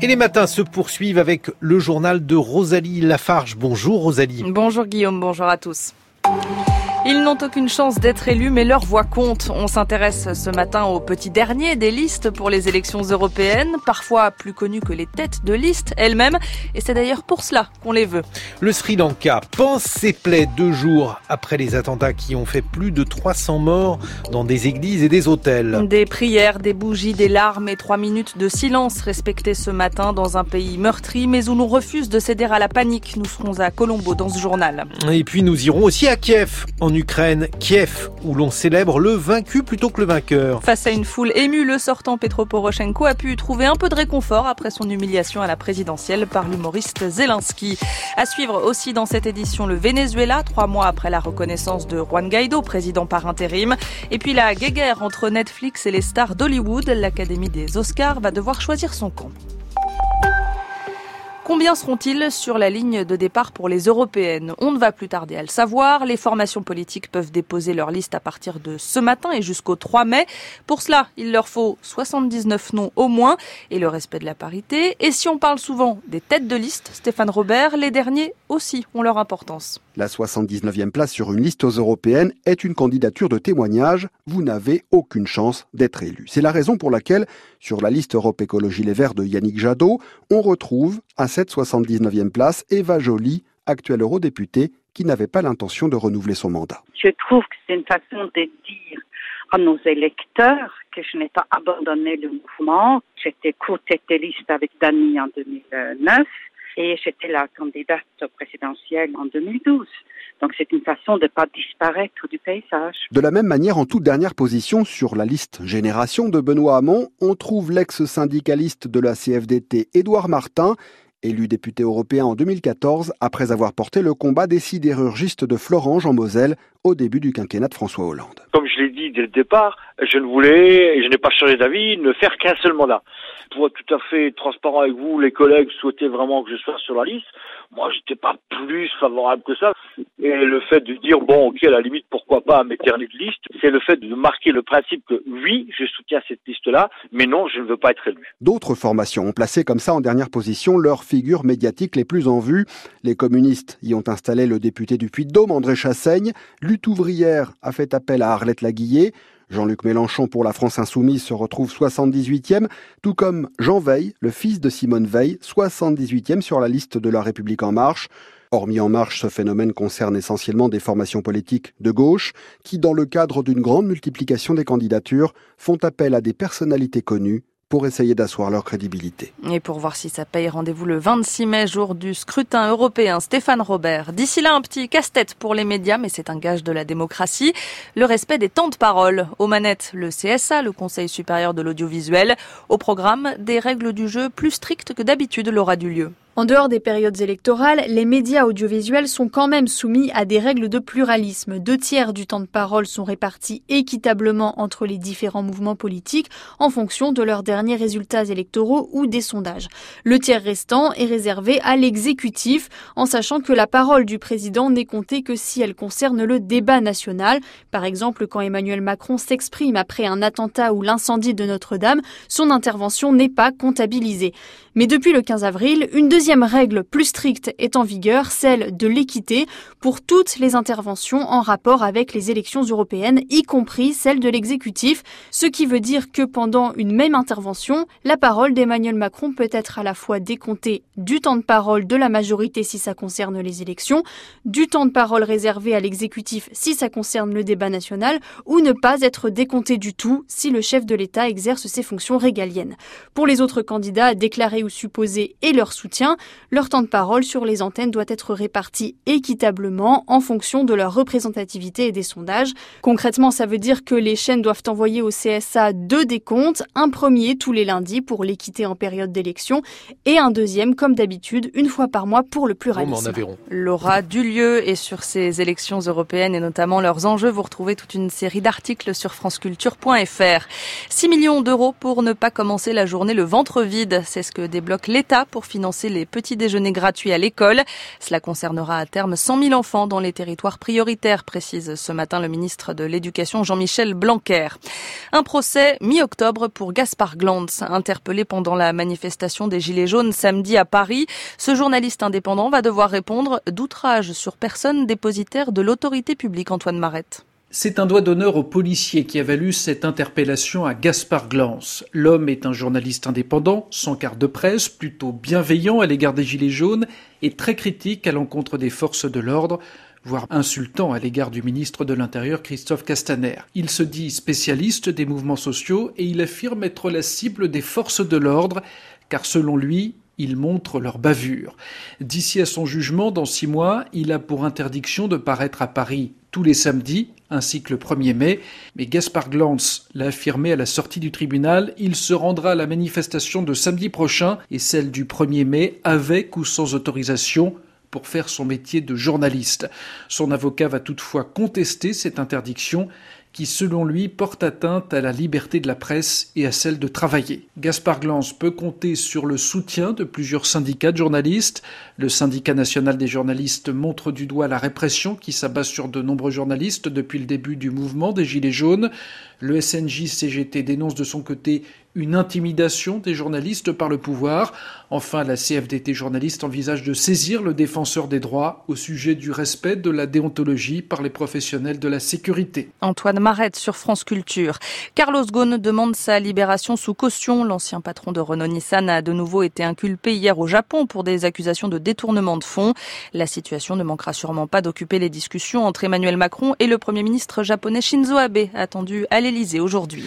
les matins se poursuivent avec le journal de Rosalie Lafarge. Bonjour Rosalie. Bonjour Guillaume, bonjour à tous. Ils n'ont aucune chance d'être élus, mais leur voix compte. On s'intéresse ce matin au petit dernier des listes pour les élections européennes, parfois plus connues que les têtes de liste elles-mêmes. Et c'est d'ailleurs pour cela qu'on les veut. Le Sri Lanka panse ses plaies 2 jours après les attentats qui ont fait plus de 300 morts dans des églises et des hôtels. Des prières, des bougies, des larmes et 3 minutes de silence respectées ce matin dans un pays meurtri, mais où l'on refuse de céder à la panique. Nous serons à Colombo dans ce journal. Et puis nous irons aussi à Kiev, en Ukraine, Kiev, où l'on célèbre le vaincu plutôt que le vainqueur. Face à une foule émue, le sortant Petro Poroshenko a pu trouver un peu de réconfort après son humiliation à la présidentielle par l'humoriste Zelensky. À suivre aussi dans cette édition le Venezuela, 3 mois après la reconnaissance de Juan Guaido, président par intérim. Et puis la guéguerre entre Netflix et les stars d'Hollywood, l'Académie des Oscars va devoir choisir son camp. Combien seront-ils sur la ligne de départ pour les européennes ? On ne va plus tarder à le savoir. Les formations politiques peuvent déposer leur liste à partir de ce matin et jusqu'au 3 mai. Pour cela, il leur faut 79 noms au moins et le respect de la parité. Et si on parle souvent des têtes de liste, Stéphane Robert, les derniers aussi ont leur importance. La 79e place sur une liste aux européennes est une candidature de témoignage. Vous n'avez aucune chance d'être élu. C'est la raison pour laquelle, sur la liste Europe Écologie Les Verts de Yannick Jadot, on retrouve à cette 79e place Eva Joly, actuelle eurodéputée, qui n'avait pas l'intention de renouveler son mandat. Je trouve que c'est une façon de dire à nos électeurs que je n'ai pas abandonné le mouvement. J'étais co-tête de liste avec Dany en 2009. Et j'étais la candidate présidentielle en 2012. Donc c'est une façon de ne pas disparaître du paysage. De la même manière, en toute dernière position sur la liste Génération de Benoît Hamon, on trouve l'ex-syndicaliste de la CFDT Édouard Martin, élu député européen en 2014, après avoir porté le combat des sidérurgistes de Florange en Moselle au début du quinquennat de François Hollande. Comme je l'ai dit dès le départ, je ne voulais, et je n'ai pas changé d'avis, ne faire qu'un seul mandat. Pour être tout à fait transparent avec vous, les collègues souhaitaient vraiment que je sois sur la liste. Moi, j'étais pas plus favorable que ça. Et le fait de dire, bon, ok, à la limite, pourquoi pas m'éterner de liste, c'est le fait de marquer le principe que oui, je soutiens cette liste-là, mais non, je ne veux pas être élu. D'autres formations ont placé comme ça en dernière position leurs figures médiatiques les plus en vue. Les communistes y ont installé le député du Puy-de-Dôme, André Chassaigne. Lutte ouvrière a fait appel à Arlette Laguillet. Jean-Luc Mélenchon pour la France Insoumise se retrouve 78e, tout comme Jean Veil, le fils de Simone Veil, 78e sur la liste de La République En Marche. Hormis En Marche, ce phénomène concerne essentiellement des formations politiques de gauche qui, dans le cadre d'une grande multiplication des candidatures, font appel à des personnalités connues pour essayer d'asseoir leur crédibilité. Et pour voir si ça paye, rendez-vous le 26 mai, jour du scrutin européen. Stéphane Robert. D'ici là, un petit casse-tête pour les médias, mais c'est un gage de la démocratie. Le respect des temps de parole. Aux manettes, le CSA, le Conseil supérieur de l'audiovisuel. Au programme, des règles du jeu plus strictes que d'habitude l'aura du lieu. En dehors des périodes électorales, les médias audiovisuels sont quand même soumis à des règles de pluralisme. 2/3 du temps de parole sont répartis équitablement entre les différents mouvements politiques en fonction de leurs derniers résultats électoraux ou des sondages. Le tiers restant est réservé à l'exécutif, en sachant que la parole du président n'est comptée que si elle concerne le débat national. Par exemple, quand Emmanuel Macron s'exprime après un attentat ou l'incendie de Notre-Dame, son intervention n'est pas comptabilisée. Mais depuis le 15 avril, une deuxième règle plus stricte est en vigueur, celle de l'équité pour toutes les interventions en rapport avec les élections européennes, y compris celle de l'exécutif, ce qui veut dire que pendant une même intervention, la parole d'Emmanuel Macron peut être à la fois décomptée du temps de parole de la majorité si ça concerne les élections, du temps de parole réservé à l'exécutif si ça concerne le débat national, ou ne pas être décomptée du tout si le chef de l'État exerce ses fonctions régaliennes. Pour les autres candidats déclarés ou supposés et leur soutien, leur temps de parole sur les antennes doit être réparti équitablement en fonction de leur représentativité et des sondages. Concrètement, ça veut dire que les chaînes doivent envoyer au CSA 2 décomptes, un premier tous les lundis pour l'équité en période d'élection et un deuxième, comme d'habitude, une fois par mois pour le pluralisme. L'aura du lieu et sur ces élections européennes et notamment leurs enjeux, vous retrouvez toute une série d'articles sur franceculture.fr. 6 millions d'euros pour ne pas commencer la journée le ventre vide, c'est ce que débloque l'État pour financer les des petits déjeuners gratuits à l'école. Cela concernera à terme 100 000 enfants dans les territoires prioritaires, précise ce matin le ministre de l'Éducation Jean-Michel Blanquer. Un procès mi-octobre pour Gaspard Glantz, interpellé pendant la manifestation des Gilets jaunes samedi à Paris. Ce journaliste indépendant va devoir répondre d'outrage sur personne dépositaire de l'autorité publique. Antoine Marette. C'est un doigt d'honneur aux policiers qui a valu cette interpellation à Gaspard Glantz. L'homme est un journaliste indépendant, sans carte de presse, plutôt bienveillant à l'égard des Gilets jaunes et très critique à l'encontre des forces de l'ordre, voire insultant à l'égard du ministre de l'Intérieur Christophe Castaner. Il se dit spécialiste des mouvements sociaux et il affirme être la cible des forces de l'ordre, car selon lui, il montre leur bavure. D'ici à son jugement, dans 6 mois, il a pour interdiction de paraître à Paris tous les samedis, ainsi que le 1er mai. Mais Gaspard Glantz l'a affirmé à la sortie du tribunal, il se rendra à la manifestation de samedi prochain et celle du 1er mai avec ou sans autorisation pour faire son métier de journaliste. Son avocat va toutefois contester cette interdiction qui, selon lui, porte atteinte à la liberté de la presse et à celle de travailler. Gaspard Glantz peut compter sur le soutien de plusieurs syndicats de journalistes. Le syndicat national des journalistes montre du doigt la répression qui s'abat sur de nombreux journalistes depuis le début du mouvement des Gilets jaunes. Le SNJ-CGT dénonce de son côté une intimidation des journalistes par le pouvoir. Enfin, la CFDT journaliste envisage de saisir le défenseur des droits au sujet du respect de la déontologie par les professionnels de la sécurité. Antoine Marette sur France Culture. Carlos Ghosn demande sa libération sous caution. L'ancien patron de Renault-Nissan a de nouveau été inculpé hier au Japon pour des accusations de détournement de fonds. La situation ne manquera sûrement pas d'occuper les discussions entre Emmanuel Macron et le Premier ministre japonais Shinzo Abe, attendu à l'Elysée aujourd'hui.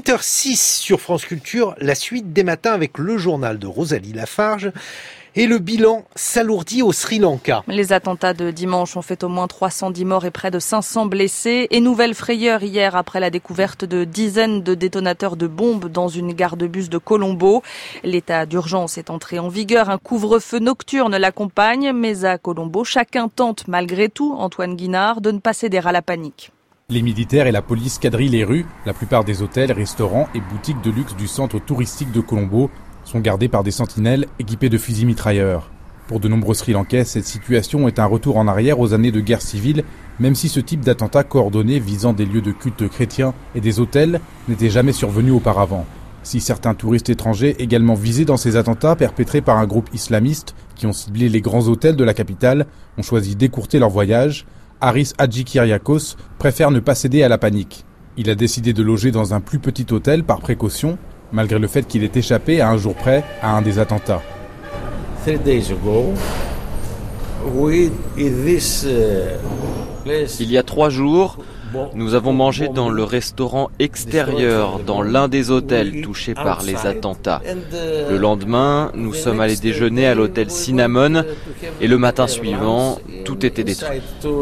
8h06 sur France Culture, la suite des matins avec le journal de Rosalie Lafarge. Et le bilan s'alourdit au Sri Lanka. Les attentats de dimanche ont fait au moins 310 morts et près de 500 blessés. Et nouvelle frayeur hier après la découverte de dizaines de détonateurs de bombes dans une gare de bus de Colombo. L'état d'urgence est entré en vigueur. Un couvre-feu nocturne l'accompagne. Mais à Colombo, chacun tente malgré tout, Antoine Guinard, de ne pas céder à la panique. Les militaires et la police quadrillent les rues. La plupart des hôtels, restaurants et boutiques de luxe du centre touristique de Colombo sont gardés par des sentinelles équipés de fusils mitrailleurs. Pour de nombreux Sri Lankais, cette situation est un retour en arrière aux années de guerre civile, même si ce type d'attentats coordonnés visant des lieux de culte chrétiens et des hôtels n'était jamais survenu auparavant. Si certains touristes étrangers également visés dans ces attentats perpétrés par un groupe islamiste qui ont ciblé les grands hôtels de la capitale ont choisi d'écourter leur voyage, Haris Hadji Kyriakos préfère ne pas céder à la panique. Il a décidé de loger dans un plus petit hôtel par précaution, malgré le fait qu'il ait échappé à un jour près à un des attentats. 3 days ago, il y a 3 jours, nous avons mangé dans le restaurant extérieur, dans l'un des hôtels touchés par les attentats. Le lendemain, nous sommes allés déjeuner à l'hôtel Cinnamon et le matin suivant, tout était détruit.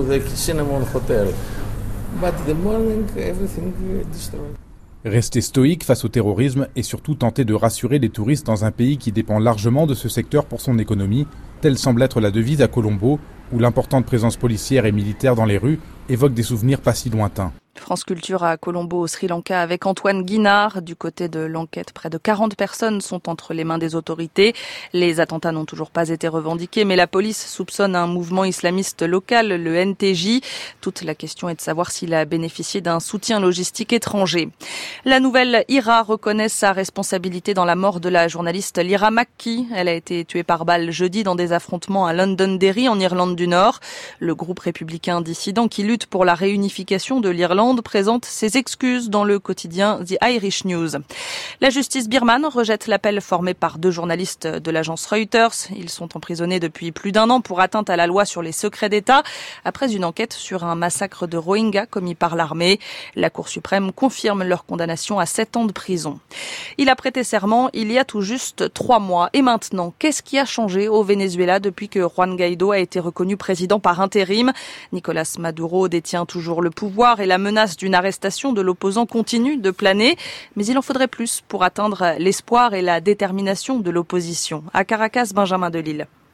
Rester stoïque face au terrorisme et surtout tenter de rassurer les touristes dans un pays qui dépend largement de ce secteur pour son économie, telle semble être la devise à Colombo, où l'importante présence policière et militaire dans les rues évoque des souvenirs pas si lointains. France Culture à Colombo, au Sri Lanka, avec Antoine Guinard. Du côté de l'enquête, près de 40 personnes sont entre les mains des autorités. Les attentats n'ont toujours pas été revendiqués, mais la police soupçonne un mouvement islamiste local, le NTJ. Toute la question est de savoir s'il a bénéficié d'un soutien logistique étranger. La nouvelle IRA reconnaît sa responsabilité dans la mort de la journaliste Lyra Mackey. Elle a été tuée par balle jeudi dans des affrontements à Londonderry, en Irlande du Nord. Le groupe républicain dissident qui lutte pour la réunification de l'Irlande présente ses excuses dans le quotidien The Irish News. La justice birmane rejette l'appel formé par 2 journalistes de l'agence Reuters. Ils sont emprisonnés depuis plus d'1 an pour atteinte à la loi sur les secrets d'État après une enquête sur un massacre de Rohingyas commis par l'armée. La Cour suprême confirme leur condamnation à 7 ans de prison. Il a prêté serment il y a tout juste 3 mois. Et maintenant, qu'est-ce qui a changé au Venezuela depuis que Juan Guaidó a été reconnu président par intérim? Nicolas Maduro détient toujours le pouvoir et la menace d'une arrestation de l'opposant continue de planer, mais il en faudrait plus pour atteindre l'espoir et la détermination de l'opposition. À Caracas, Benjamin Delille.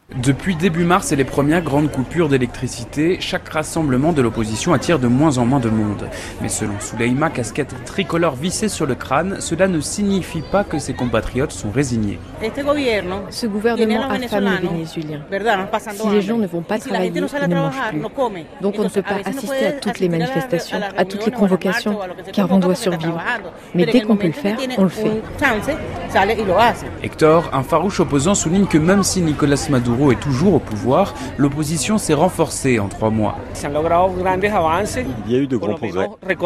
Depuis début mars et les premières grandes coupures d'électricité, chaque rassemblement de l'opposition attire de moins en moins de monde. Mais selon Souleïma, casquette tricolore vissée sur le crâne, cela ne signifie pas que ses compatriotes sont résignés. Ce gouvernement affame les Vénézuéliens. Si les gens ne vont pas travailler, ils ne mangent plus. Donc on ne peut pas assister à toutes les manifestations, à toutes les convocations, car on doit survivre. Mais dès qu'on peut le faire, on le fait. Hector, un farouche opposant, souligne que même si Nicolas Maduro est toujours au pouvoir, l'opposition s'est renforcée en 3 mois. Il y a eu de grands progrès.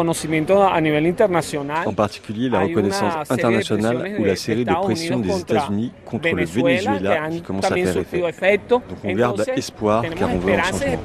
En particulier la reconnaissance internationale ou la série de pressions des États-Unis contre le Venezuela qui commence à faire effet. Donc on garde espoir car on veut un changement.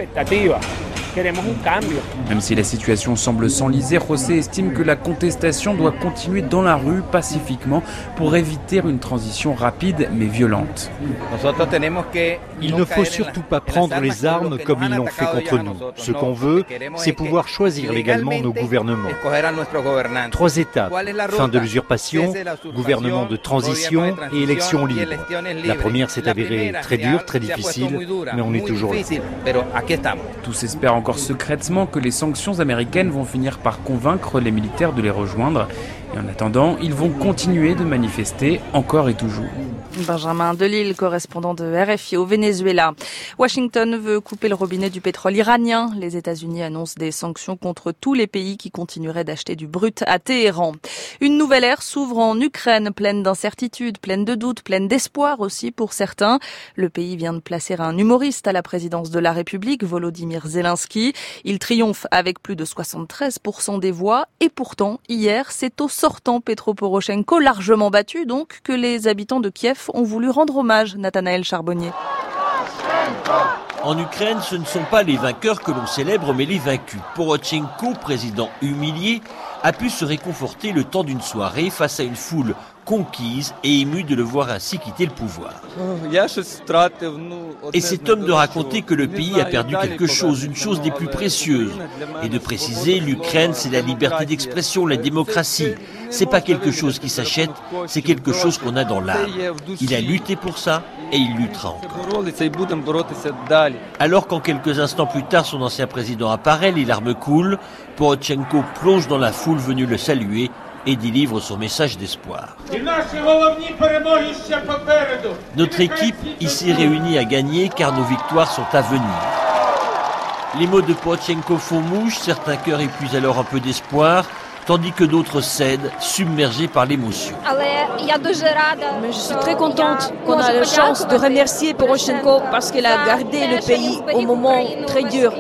Même si la situation semble s'enliser, José estime que la contestation doit continuer dans la rue pacifiquement pour éviter une transition rapide mais violente. Il ne faut surtout pas prendre les armes comme ils l'ont fait contre nous. Ce qu'on veut, c'est pouvoir choisir légalement nos gouvernements. 3 étapes, fin de l'usurpation, gouvernement de transition et élections libres. La première s'est avérée très dure, très difficile, mais on est toujours là. Tous espèrent encore secrètement que les sanctions américaines vont finir par convaincre les militaires de les rejoindre. Et en attendant, ils vont continuer de manifester encore et toujours. Benjamin Delille, correspondant de RFI au Venezuela. Washington veut couper le robinet du pétrole iranien. Les États-Unis annoncent des sanctions contre tous les pays qui continueraient d'acheter du brut à Téhéran. Une nouvelle ère s'ouvre en Ukraine, pleine d'incertitudes, pleine de doutes, pleine d'espoir aussi pour certains. Le pays vient de placer un humoriste à la présidence de la République, Volodymyr Zelensky. Il triomphe avec plus de 73% des voix. Et pourtant, hier, c'est au sortant Petro Poroshenko, largement battu donc, que les habitants de Kiev ont voulu rendre hommage. Nathanaël Charbonnier. En Ukraine, ce ne sont pas les vainqueurs que l'on célèbre, mais les vaincus. Poroshenko, président humilié, a pu se réconforter le temps d'une soirée face à une foule conquise et émue de le voir ainsi quitter le pouvoir. Et cet homme de raconter que le pays a perdu quelque chose, une chose des plus précieuses, et de préciser l'Ukraine, c'est la liberté d'expression, la démocratie. C'est pas quelque chose qui s'achète, c'est quelque chose qu'on a dans l'âme. Il a lutté pour ça et il luttera encore. Alors qu'en quelques instants plus tard, son ancien président apparaît, les larmes coulent, Poroshenko plonge dans la foule venue le saluer et délivre son message d'espoir. Notre équipe ici réunie a gagné car nos victoires sont à venir. Les mots de Poroshenko font mouche, certains cœurs épuisent alors un peu d'espoir, tandis que d'autres cèdent, submergés par l'émotion. Mais je suis très contente qu'on a la chance de remercier Poroshenko parce qu'il a gardé le pays au moment très dur.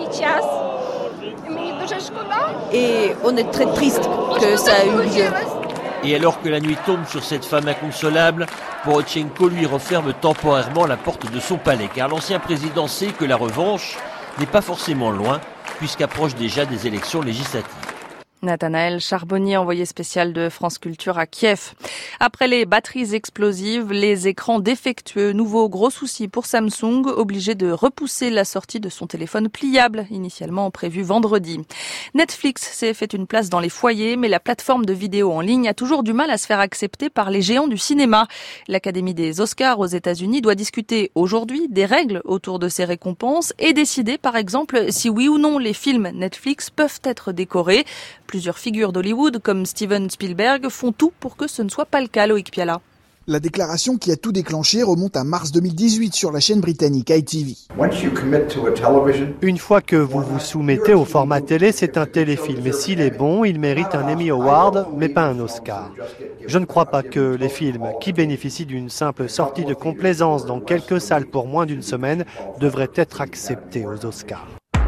Et on est très triste que ça a eu lieu. Et alors que la nuit tombe sur cette femme inconsolable, Poroshenko lui referme temporairement la porte de son palais, car l'ancien président sait que la revanche n'est pas forcément loin, puisqu'approchent déjà des élections législatives. Nathanaël Charbonnier, envoyé spécial de France Culture à Kiev. Après les batteries explosives, les écrans défectueux, nouveau gros souci pour Samsung, obligé de repousser la sortie de son téléphone pliable, initialement prévu vendredi. Netflix s'est fait une place dans les foyers, mais la plateforme de vidéo en ligne a toujours du mal à se faire accepter par les géants du cinéma. L'Académie des Oscars aux États-Unis doit discuter aujourd'hui des règles autour de ces récompenses et décider, par exemple, si oui ou non les films Netflix peuvent être décorés. Plusieurs figures d'Hollywood, comme Steven Spielberg, font tout pour que ce ne soit pas le cas, Loïc Piala. La déclaration qui a tout déclenché remonte à mars 2018 sur la chaîne britannique ITV. Une fois que vous vous soumettez au format télé, c'est un téléfilm. Et s'il est bon, il mérite un Emmy Award, mais pas un Oscar. Je ne crois pas que les films qui bénéficient d'une simple sortie de complaisance dans quelques salles pour moins d'une semaine devraient être acceptés aux Oscars.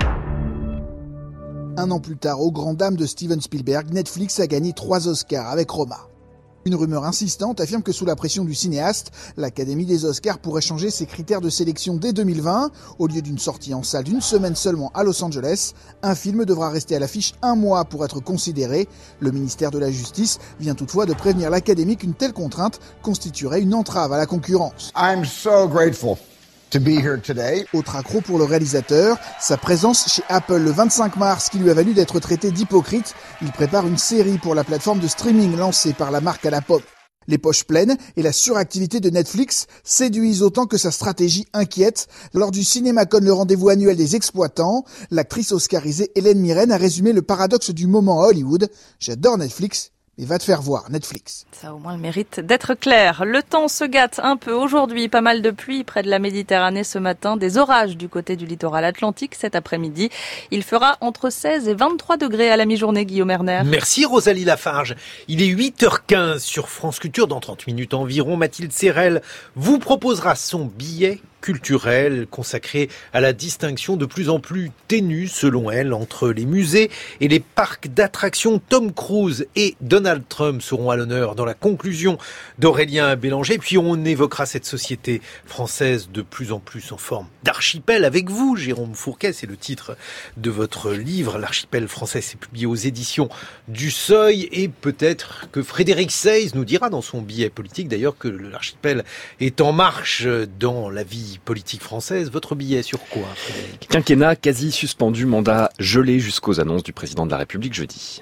Un an plus tard, aux grandes dames de Steven Spielberg, Netflix a gagné 3 Oscars avec Roma. Une rumeur insistante affirme que sous la pression du cinéaste, l'Académie des Oscars pourrait changer ses critères de sélection dès 2020. Au lieu d'une sortie en salle d'une semaine seulement à Los Angeles, un film devra rester à l'affiche 1 mois pour être considéré. Le ministère de la Justice vient toutefois de prévenir l'Académie qu'une telle contrainte constituerait une entrave à la concurrence. I'm so grateful to be here today. Autre accroc pour le réalisateur, sa présence chez Apple le 25 mars qui lui a valu d'être traité d'hypocrite. Il prépare une série pour la plateforme de streaming lancée par la marque à la pomme. Les poches pleines et la suractivité de Netflix séduisent autant que sa stratégie inquiète. Lors du CinemaCon, le rendez-vous annuel des exploitants, l'actrice oscarisée Hélène Mirren a résumé le paradoxe du moment à Hollywood. J'adore Netflix, mais va te faire voir, Netflix. Ça a au moins le mérite d'être clair. Le temps se gâte un peu aujourd'hui. Pas mal de pluie près de la Méditerranée ce matin. Des orages du côté du littoral atlantique cet après-midi. Il fera entre 16 et 23 degrés à la mi-journée, Guillaume Erner. Merci Rosalie Lafarge. Il est 8h15 sur France Culture. Dans 30 minutes environ, Mathilde Serrel vous proposera son billet culturel consacré à la distinction de plus en plus ténue, selon elle, entre les musées et les parcs d'attractions. Tom Cruise et Donald Trump seront à l'honneur dans la conclusion d'Aurélien Bélanger. Puis on évoquera cette société française de plus en plus en forme d'archipel avec vous, Jérôme Fourquet. C'est le titre de votre livre. L'archipel français, c'est publié aux éditions du Seuil. Et peut-être que Frédéric Seyss nous dira dans son billet politique, d'ailleurs, que l'archipel est en marche dans la vie politique française. Votre billet sur quoi, Frédéric ? Quinquennat quasi suspendu, mandat gelé jusqu'aux annonces du président de la République jeudi.